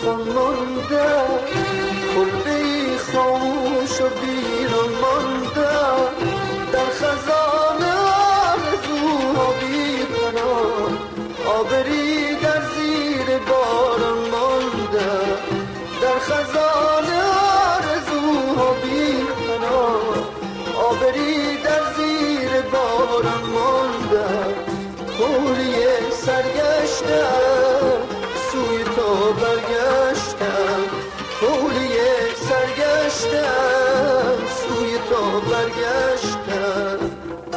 طوفان مانده، کلبه‌ای خاموش و ویران مانده، در خزان آرزوها بی پناه، آبری در زیر باران مانده، در خزان آرزوها بی پناه، آبری در زیر باران مانده. کوری سرگشتم سوی تو برگشتم، کوری سرگشتم سوی تو برگشتم.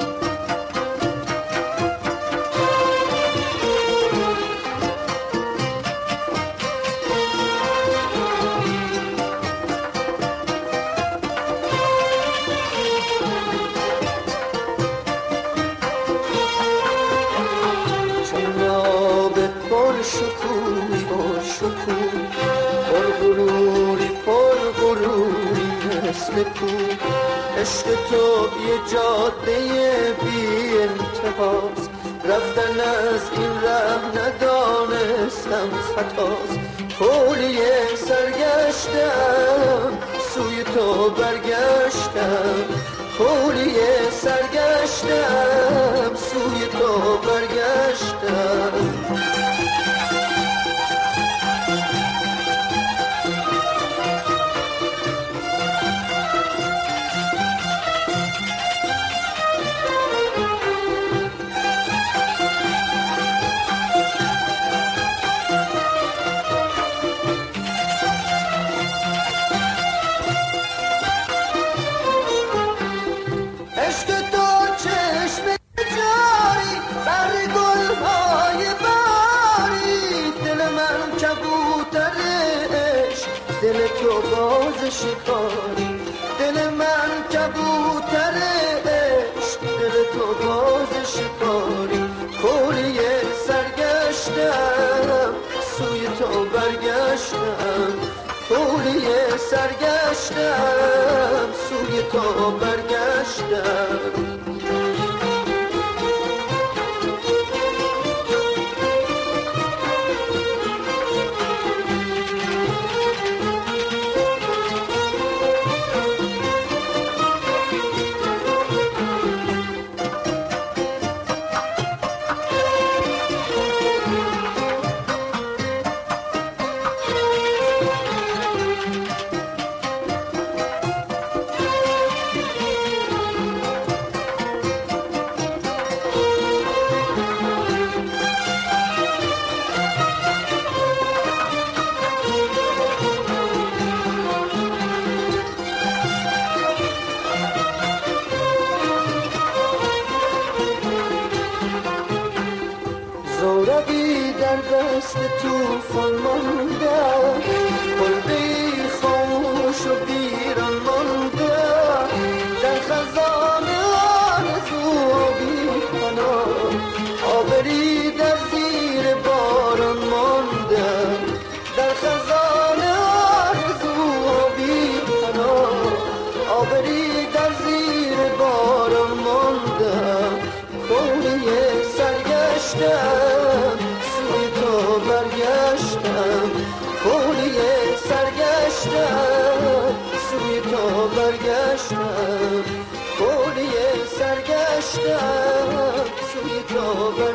شکوی پر شکوی پر غروری مثل کو، عشق تو یه جاده بی انتهاست، رفتن از این ره ندانستم خطاست. کولی سرگشتم سوی تو برگشتم، کولی سرگشتم سوی تو برگشتم. دل تو باز شکاری، دل من کبوتر عشق، دل تو باز شکاری. کوری سرگشتم سوی تو برگشتم، کوری سرگشتم سوی تو برگشتم. زورقی در دست طوفان مانده، کلبه‌ای خاموش و ویران مانده، در خزان آرزوها بی پناه، آبری در زیر باران مانده، در خزان آرزوها بی پناه، آبری در زیر باران مانده. کوری سرگشتم سوی تو برگشتم، کوری سرگشتم سوی تو برگشتم، کوری سرگشتم سوی تو برگشتم.